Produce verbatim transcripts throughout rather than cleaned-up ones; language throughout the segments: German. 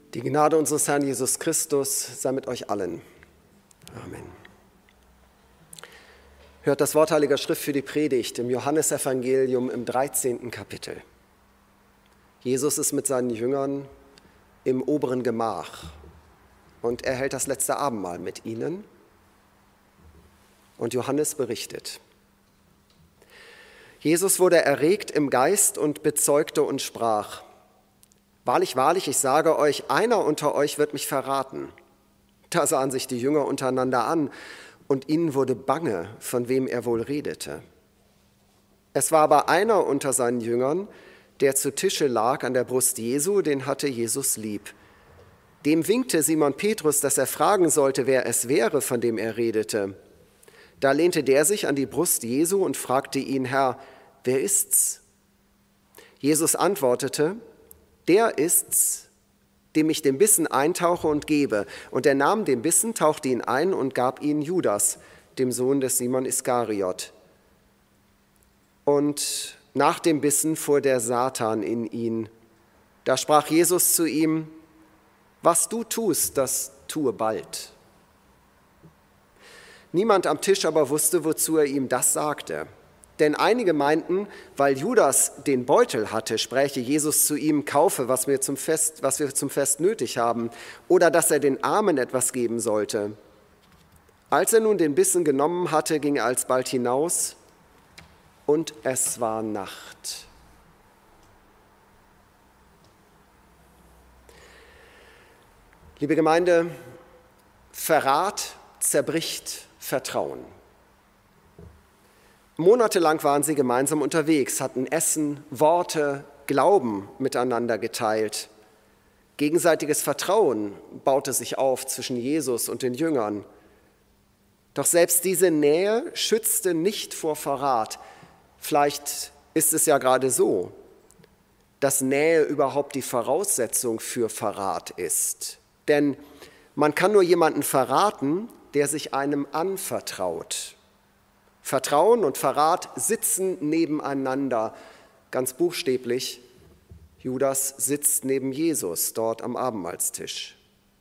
Die Gnade unseres Herrn Jesus Christus sei mit euch allen. Amen. Hört das Wort Heiliger Schrift für die Predigt im Johannesevangelium im dreizehnten Kapitel. Jesus ist mit seinen Jüngern im oberen Gemach und er hält das letzte Abendmahl mit ihnen. Und Johannes berichtet: Jesus wurde erregt im Geist und bezeugte und sprach: Wahrlich, wahrlich, ich sage euch, einer unter euch wird mich verraten. Da sahen sich die Jünger untereinander an, und ihnen wurde bange, von wem er wohl redete. Es war aber einer unter seinen Jüngern, der zu Tische lag an der Brust Jesu, den hatte Jesus lieb. Dem winkte Simon Petrus, dass er fragen sollte, wer es wäre, von dem er redete. Da lehnte der sich an die Brust Jesu und fragte ihn: Herr, wer ist's? Jesus antwortete: Der ist's, dem ich den Bissen eintauche und gebe. Und er nahm den Bissen, tauchte ihn ein und gab ihn Judas, dem Sohn des Simon Iskariot. Und nach dem Bissen fuhr der Satan in ihn. Da sprach Jesus zu ihm: Was du tust, das tue bald. Niemand am Tisch aber wusste, wozu er ihm das sagte. Denn einige meinten, weil Judas den Beutel hatte, spräche Jesus zu ihm: Kaufe, was wir zum Fest, was wir zum Fest nötig haben, oder dass er den Armen etwas geben sollte. Als er nun den Bissen genommen hatte, ging er alsbald hinaus, und es war Nacht. Liebe Gemeinde, Verrat zerbricht Vertrauen. Monatelang waren sie gemeinsam unterwegs, hatten Essen, Worte, Glauben miteinander geteilt. Gegenseitiges Vertrauen baute sich auf zwischen Jesus und den Jüngern. Doch selbst diese Nähe schützte nicht vor Verrat. Vielleicht ist es ja gerade so, dass Nähe überhaupt die Voraussetzung für Verrat ist. Denn man kann nur jemanden verraten, der sich einem anvertraut. Vertrauen und Verrat sitzen nebeneinander, ganz buchstäblich. Judas sitzt neben Jesus dort am Abendmahlstisch.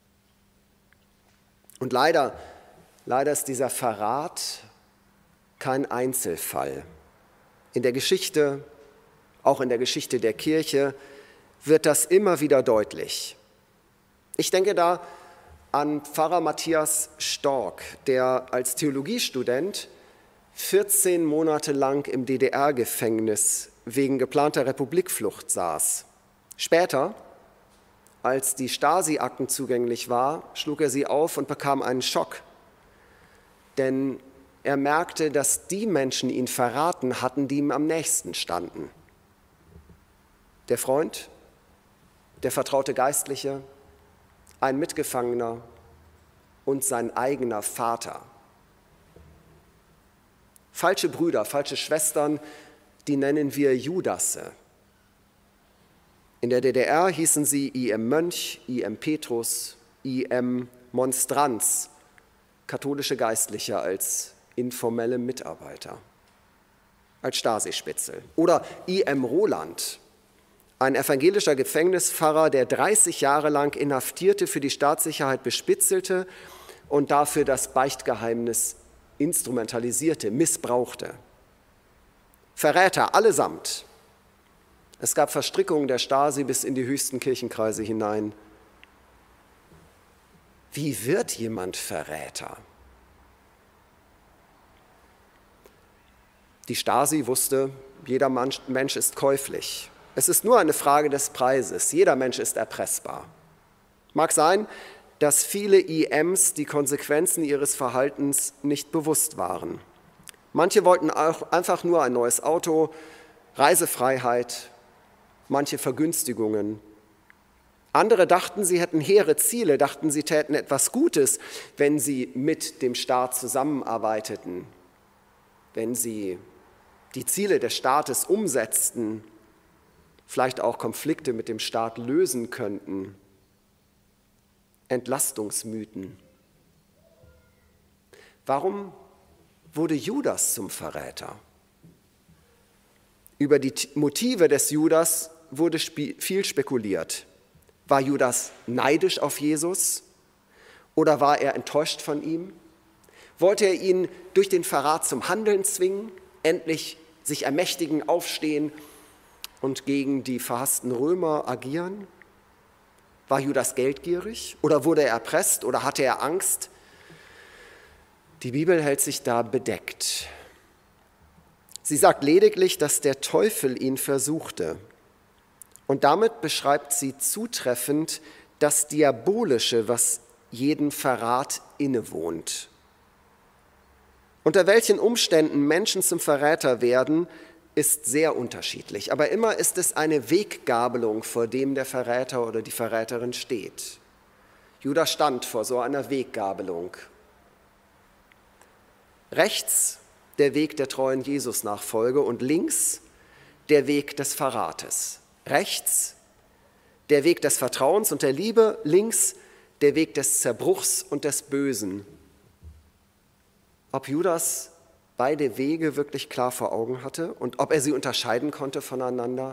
Und leider, leider ist dieser Verrat kein Einzelfall. In der Geschichte, auch in der Geschichte der Kirche, wird das immer wieder deutlich. Ich denke da an Pfarrer Matthias Storck, der als Theologiestudent vierzehn Monate lang im D D R-Gefängnis wegen geplanter Republikflucht saß. Später, als die Stasi-Akten zugänglich war, schlug er sie auf und bekam einen Schock. Denn er merkte, dass die Menschen ihn verraten hatten, die ihm am nächsten standen. Der Freund, der vertraute Geistliche, ein Mitgefangener und sein eigener Vater. Falsche Brüder, falsche Schwestern, die nennen wir Judasse. In der D D R hießen sie I M Mönch, I M Petrus, I M Monstranz, katholische Geistliche als informelle Mitarbeiter, als Stasi-Spitzel. Oder I M Roland, ein evangelischer Gefängnispfarrer, der dreißig Jahre lang Inhaftierte für die Staatssicherheit bespitzelte und dafür das Beichtgeheimnis instrumentalisierte, missbrauchte. Verräter allesamt. Es gab Verstrickungen der Stasi bis in die höchsten Kirchenkreise hinein. Wie wird jemand Verräter? Die Stasi wusste, jeder Mensch ist käuflich. Es ist nur eine Frage des Preises. Jeder Mensch ist erpressbar. Mag sein, dass viele I Ms die Konsequenzen ihres Verhaltens nicht bewusst waren. Manche wollten auch einfach nur ein neues Auto, Reisefreiheit, manche Vergünstigungen. Andere dachten, sie hätten hehre Ziele, dachten, sie täten etwas Gutes, wenn sie mit dem Staat zusammenarbeiteten, wenn sie die Ziele des Staates umsetzten, vielleicht auch Konflikte mit dem Staat lösen könnten. Entlastungsmythen. Warum wurde Judas zum Verräter? Über die Motive des Judas wurde viel spekuliert. War Judas neidisch auf Jesus oder war er enttäuscht von ihm? Wollte er ihn durch den Verrat zum Handeln zwingen, endlich sich ermächtigen, aufstehen und gegen die verhassten Römer agieren? War Judas geldgierig oder wurde er erpresst oder hatte er Angst? Die Bibel hält sich da bedeckt. Sie sagt lediglich, dass der Teufel ihn versuchte. Und damit beschreibt sie zutreffend das Diabolische, was jedem Verrat innewohnt. Unter welchen Umständen Menschen zum Verräter werden, ist sehr unterschiedlich. Aber immer ist es eine Weggabelung, vor dem der Verräter oder die Verräterin steht. Judas stand vor so einer Weggabelung. Rechts der Weg der treuen Jesus-Nachfolge und links der Weg des Verrates. Rechts der Weg des Vertrauens und der Liebe, links der Weg des Zerbruchs und des Bösen. Ob Judas beide Wege wirklich klar vor Augen hatte und ob er sie unterscheiden konnte voneinander?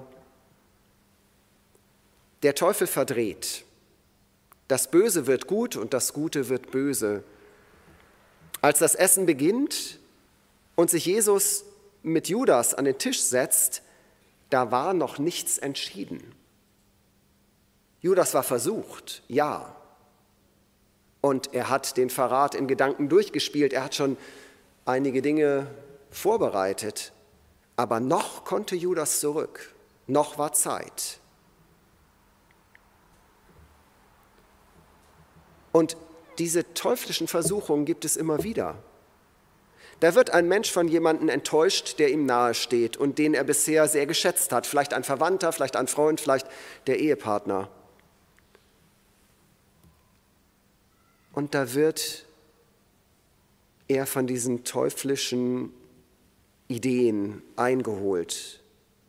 Der Teufel verdreht. Das Böse wird gut und das Gute wird böse. Als das Essen beginnt und sich Jesus mit Judas an den Tisch setzt, da war noch nichts entschieden. Judas war versucht, ja. Und er hat den Verrat in Gedanken durchgespielt. Er hat schon einige Dinge vorbereitet. Aber noch konnte Judas zurück. Noch war Zeit. Und diese teuflischen Versuchungen gibt es immer wieder. Da wird ein Mensch von jemandem enttäuscht, der ihm nahesteht und den er bisher sehr geschätzt hat. Vielleicht ein Verwandter, vielleicht ein Freund, vielleicht der Ehepartner. Und da wird er von diesen teuflischen Ideen eingeholt.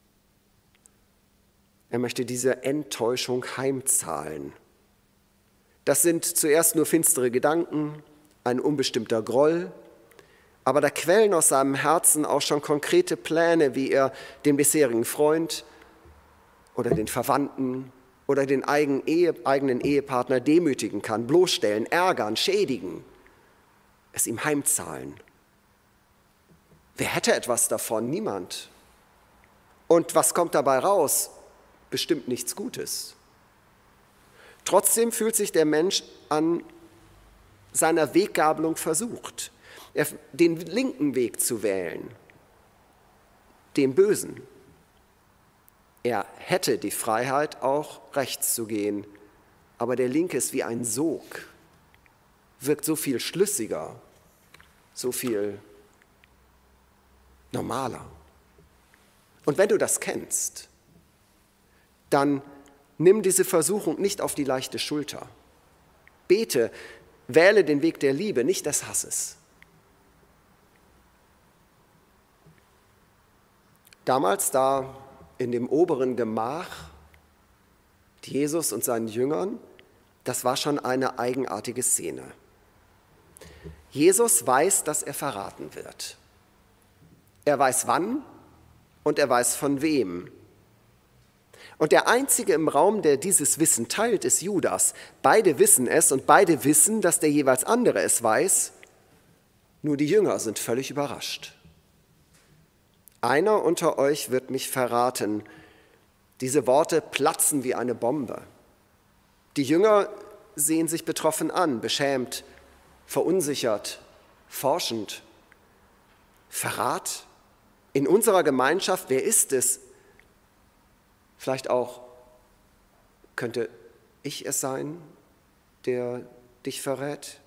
Er möchte diese Enttäuschung heimzahlen. Das sind zuerst nur finstere Gedanken, ein unbestimmter Groll, aber da quellen aus seinem Herzen auch schon konkrete Pläne, wie er den bisherigen Freund oder den Verwandten oder den eigenen Ehepartner demütigen kann, bloßstellen, ärgern, schädigen, es ihm heimzahlen. Wer hätte etwas davon? Niemand. Und was kommt dabei raus? Bestimmt nichts Gutes. Trotzdem fühlt sich der Mensch an seiner Weggabelung versucht, den linken Weg zu wählen, den Bösen. Er hätte die Freiheit, auch rechts zu gehen, aber der linke ist wie ein Sog, wirkt so viel schlüssiger, so viel normaler. Und wenn du das kennst, dann nimm diese Versuchung nicht auf die leichte Schulter. Bete, wähle den Weg der Liebe, nicht des Hasses. Damals da in dem oberen Gemach, Jesus und seinen Jüngern, das war schon eine eigenartige Szene. Jesus weiß, dass er verraten wird. Er weiß wann und er weiß von wem. Und der Einzige im Raum, der dieses Wissen teilt, ist Judas. Beide wissen es und beide wissen, dass der jeweils andere es weiß. Nur die Jünger sind völlig überrascht. Einer unter euch wird mich verraten. Diese Worte platzen wie eine Bombe. Die Jünger sehen sich betroffen an, beschämt, verunsichert, forschend. Verrat? In unserer Gemeinschaft, wer ist es? Vielleicht auch, könnte ich es sein, der dich verrät?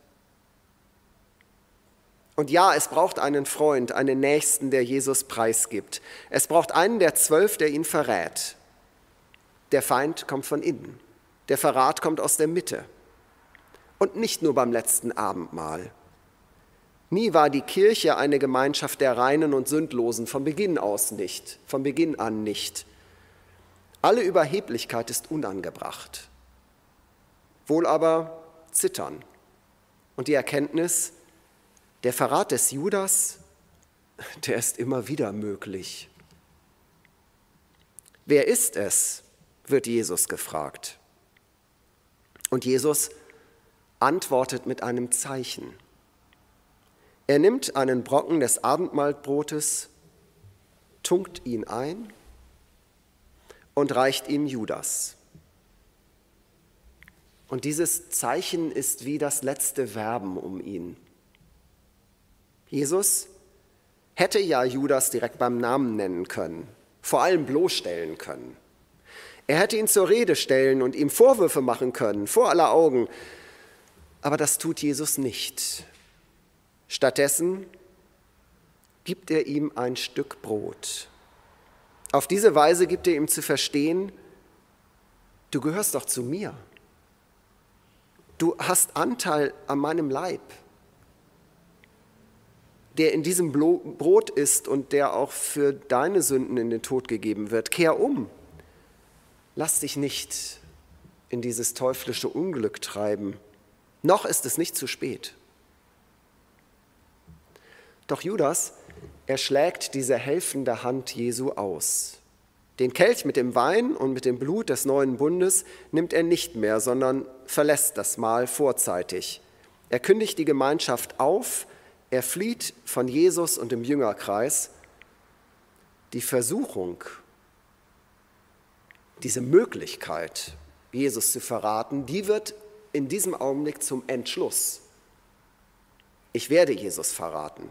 Und ja, es braucht einen Freund, einen Nächsten, der Jesus preisgibt. Es braucht einen der zwölf, der ihn verrät. Der Feind kommt von innen. Der Verrat kommt aus der Mitte. Und nicht nur beim letzten Abendmahl. Nie war die Kirche eine Gemeinschaft der Reinen und Sündlosen, von Beginn aus nicht, von Beginn an nicht. Alle Überheblichkeit ist unangebracht. Wohl aber Zittern und die Erkenntnis, der Verrat des Judas, der ist immer wieder möglich. Wer ist es, wird Jesus gefragt. Und Jesus antwortet mit einem Zeichen. Er nimmt einen Brocken des Abendmahlbrotes, tunkt ihn ein und reicht ihm Judas. Und dieses Zeichen ist wie das letzte Werben um ihn. Jesus hätte ja Judas direkt beim Namen nennen können, vor allem bloßstellen können. Er hätte ihn zur Rede stellen und ihm Vorwürfe machen können, vor aller Augen. Aber das tut Jesus nicht. Stattdessen gibt er ihm ein Stück Brot. Auf diese Weise gibt er ihm zu verstehen, du gehörst doch zu mir. Du hast Anteil an meinem Leib, der in diesem Brot ist und der auch für deine Sünden in den Tod gegeben wird. Kehr um. Lass dich nicht in dieses teuflische Unglück treiben. Noch ist es nicht zu spät. Doch Judas, er schlägt diese helfende Hand Jesu aus. Den Kelch mit dem Wein und mit dem Blut des neuen Bundes nimmt er nicht mehr, sondern verlässt das Mahl vorzeitig. Er kündigt die Gemeinschaft auf, er flieht von Jesus und dem Jüngerkreis. Die Versuchung, diese Möglichkeit, Jesus zu verraten, die wird in diesem Augenblick zum Entschluss. Ich werde Jesus verraten.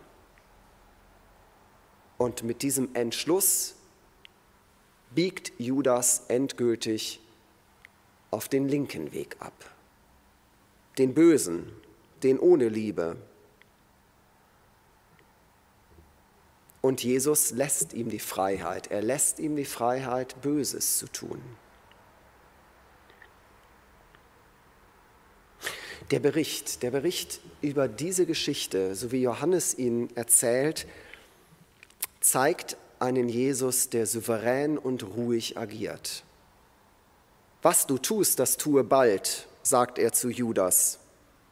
Und mit diesem Entschluss biegt Judas endgültig auf den linken Weg ab. Den bösen, den ohne Liebe. Und Jesus lässt ihm die Freiheit. Er lässt ihm die Freiheit, Böses zu tun. Der Bericht, der Bericht über diese Geschichte, so wie Johannes ihn erzählt, zeigt einen Jesus, der souverän und ruhig agiert. Was du tust, das tue bald, sagt er zu Judas.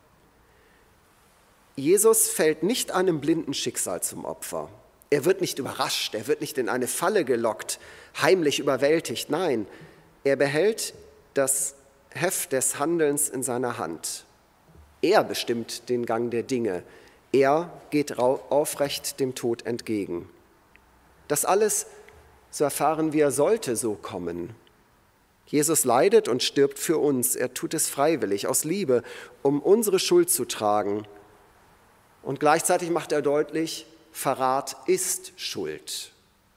Jesus fällt nicht einem blinden Schicksal zum Opfer. Er wird nicht überrascht, er wird nicht in eine Falle gelockt, heimlich überwältigt. Nein, er behält das Heft des Handelns in seiner Hand. Er bestimmt den Gang der Dinge. Er geht aufrecht dem Tod entgegen. Das alles, so erfahren wir, sollte so kommen. Jesus leidet und stirbt für uns. Er tut es freiwillig, aus Liebe, um unsere Schuld zu tragen. Und gleichzeitig macht er deutlich, Verrat ist Schuld.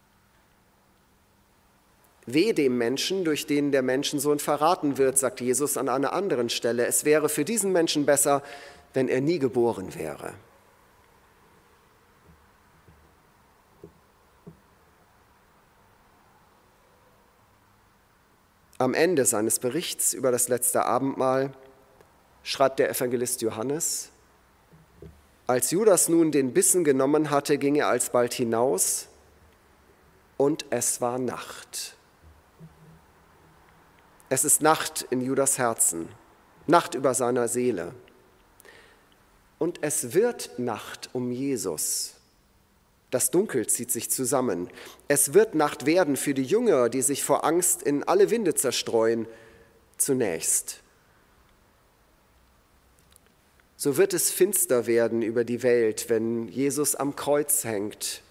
Weh dem Menschen, durch den der Menschensohn verraten wird, sagt Jesus an einer anderen Stelle. Es wäre für diesen Menschen besser, wenn er nie geboren wäre. Am Ende seines Berichts über das letzte Abendmahl schreibt der Evangelist Johannes: Als Judas nun den Bissen genommen hatte, ging er alsbald hinaus, und es war Nacht. Es ist Nacht in Judas Herzen, Nacht über seiner Seele. Und es wird Nacht um Jesus. Das Dunkel zieht sich zusammen. Es wird Nacht werden für die Jünger, die sich vor Angst in alle Winde zerstreuen, zunächst. So wird es finster werden über die Welt, wenn Jesus am Kreuz hängt.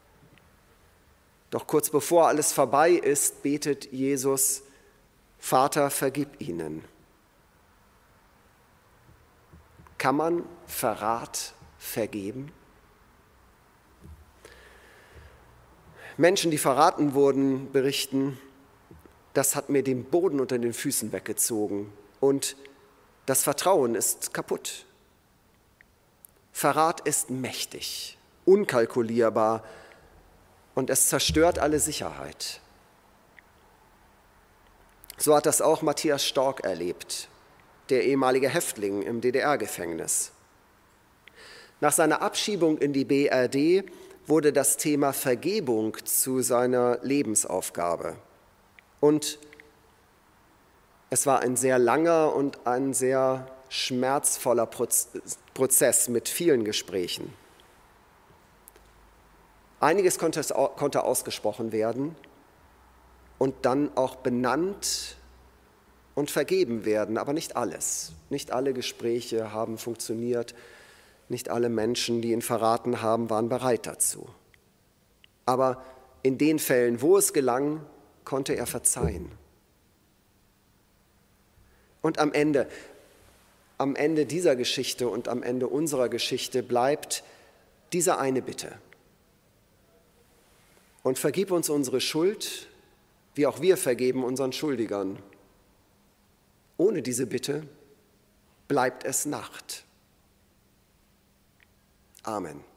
Doch kurz bevor alles vorbei ist, betet Jesus: Vater, vergib ihnen. Kann man Verrat vergeben? Menschen, die verraten wurden, berichten: Das hat mir den Boden unter den Füßen weggezogen und das Vertrauen ist kaputt. Verrat ist mächtig, unkalkulierbar und es zerstört alle Sicherheit. So hat das auch Matthias Stork erlebt, der ehemalige Häftling im D D R-Gefängnis. Nach seiner Abschiebung in die B R D wurde das Thema Vergebung zu seiner Lebensaufgabe. Und es war ein sehr langer und ein sehr schmerzvoller Prozess mit vielen Gesprächen. Einiges konnte, konnte ausgesprochen werden und dann auch benannt und vergeben werden, aber nicht alles. Nicht alle Gespräche haben funktioniert, nicht alle Menschen, die ihn verraten haben, waren bereit dazu. Aber in den Fällen, wo es gelang, konnte er verzeihen. Und am Ende, am Ende dieser Geschichte und am Ende unserer Geschichte bleibt diese eine Bitte. Und vergib uns unsere Schuld, wie auch wir vergeben unseren Schuldigern. Ohne diese Bitte bleibt es Nacht. Amen.